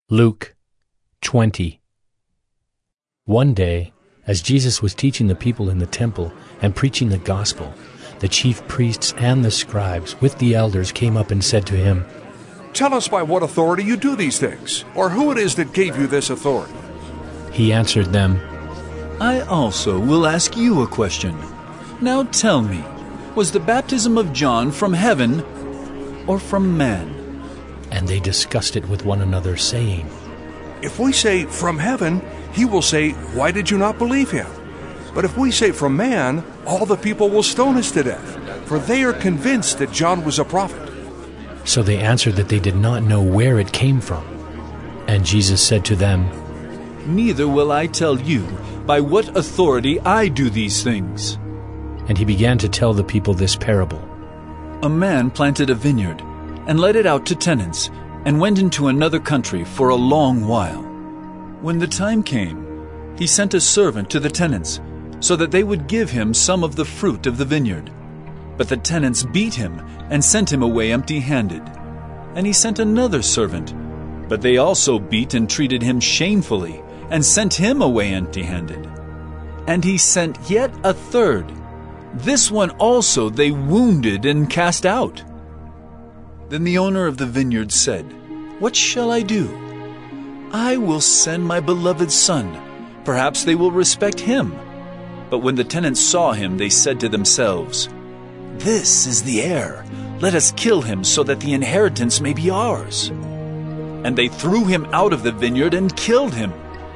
Luke 20. One day, as Jesus was teaching the people in the temple and preaching the gospel, the chief priests and the scribes with the elders came up and said to him, "Tell us by what authority you do these things, or who it is that gave you this authority." He answered them, I also will ask you a question. Now tell me, was the baptism of John from heaven or from man? And they discussed it with one another, saying, If we say, "From heaven," he will say, "Why did you not believe him?" But if we say, "From man," all the people will stone us to death, for they are convinced that John was a prophet. So they answered that they did not know where it came from. And Jesus said to them, Neither will I tell you by what authority I do these things. And he began to tell the people this parable. A man planted a vineyard and let it out to tenants and went into another country for a long while. When the time came, he sent a servant to the tenants so that they would give him some of the fruit of the vineyard. But the tenants beat him and sent him away empty-handed. And he sent another servant, but they also beat and treated him shamefully and sent him away empty-handed. And he sent yet a third. This one also they wounded and cast out. Then the owner of the vineyard said, What shall I do? I will send my beloved son. Perhaps they will respect him. But when the tenants saw him, they said to themselves, This is the heir. Let us kill him so that the inheritance may be ours. And they threw him out of the vineyard and killed him.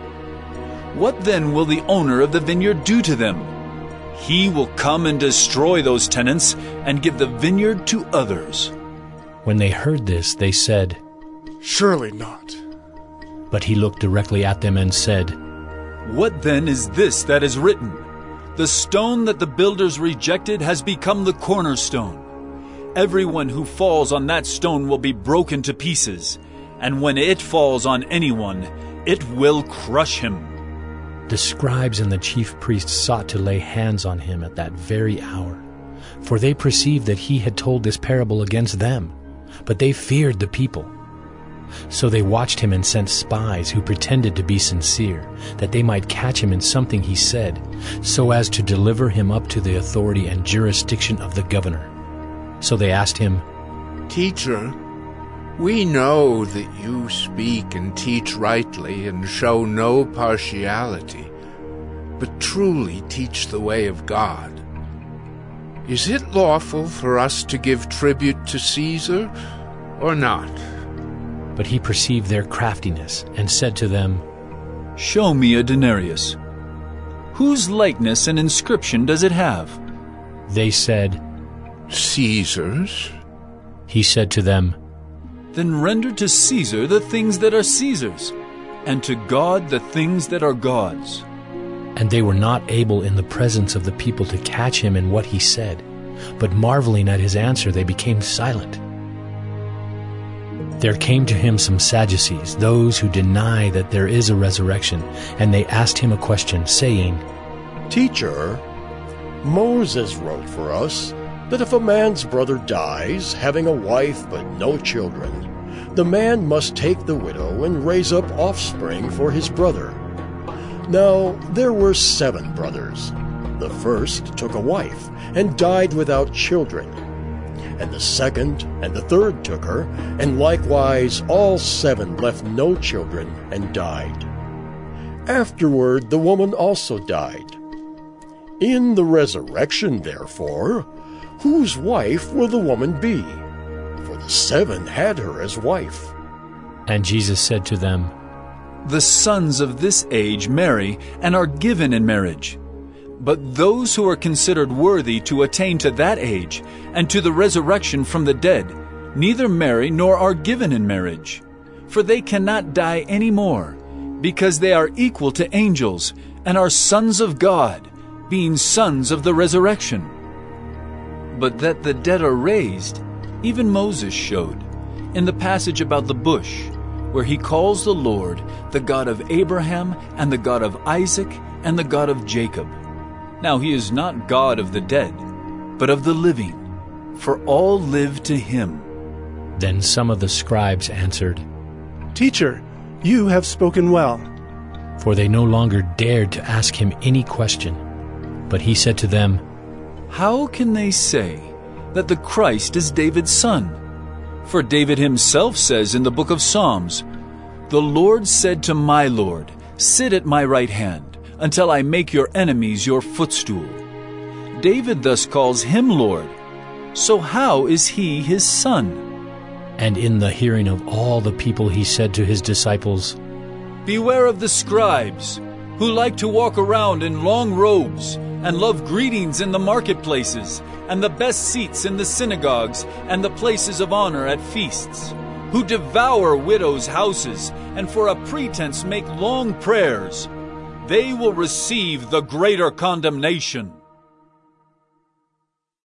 What then will the owner of the vineyard do to them? He will come and destroy those tenants and give the vineyard to others. When they heard this, they said, Surely not. But he looked directly at them and said, What then is this that is written? The stone that the builders rejected has become the cornerstone. Everyone who falls on that stone will be broken to pieces, and when it falls on anyone, it will crush him. The scribes and the chief priests sought to lay hands on him at that very hour, for they perceived that he had told this parable against them, but they feared the people. So they watched him and sent spies who pretended to be sincere, that they might catch him in something he said, so as to deliver him up to the authority and jurisdiction of the governor. So they asked him, Teacher, we know that you speak and teach rightly and show no partiality, but truly teach the way of God. Is it lawful for us to give tribute to Caesar or not? But he perceived their craftiness and said to them, Show me a denarius. Whose likeness and inscription does it have? They said, Caesar's. He said to them, Then render to Caesar the things that are Caesar's, and to God the things that are God's. And they were not able in the presence of the people to catch him in what he said, but marveling at his answer, they became silent. There came to him some Sadducees, those who deny that there is a resurrection, and they asked him a question, saying, Teacher, Moses wrote for us that if a man's brother dies, having a wife but no children, the man must take the widow and raise up offspring for his brother. Now there were 7 brothers. The first took a wife and died without children. And the second and the third took her, and likewise all 7 left no children and died. Afterward the woman also died. In the resurrection, therefore, whose wife will the woman be? For the 7 had her as wife. And Jesus said to them, The sons of this age marry and are given in marriage. But those who are considered worthy to attain to that age and to the resurrection from the dead neither marry nor are given in marriage. For they cannot die any more, because they are equal to angels and are sons of God, being sons of the resurrection. But that the dead are raised, even Moses showed, in the passage about the bush, where he calls the Lord the God of Abraham and the God of Isaac and the God of Jacob. Now he is not God of the dead, but of the living, for all live to him. Then some of the scribes answered, Teacher, "You have spoken well." For they no longer dared to ask him any question. But he said to them, How can they say that the Christ is David's son? For David himself says in the book of Psalms, "The Lord said to my Lord, sit at my right hand, until I make your enemies your footstool." David thus calls him Lord. So how is he his son? And in the hearing of all the people he said to his disciples, Beware of the scribes, who like to walk around in long robes, and love greetings in the marketplaces, and the best seats in the synagogues, and the places of honor at feasts, who devour widows' houses, and for a pretense make long prayers. They will receive the greater condemnation.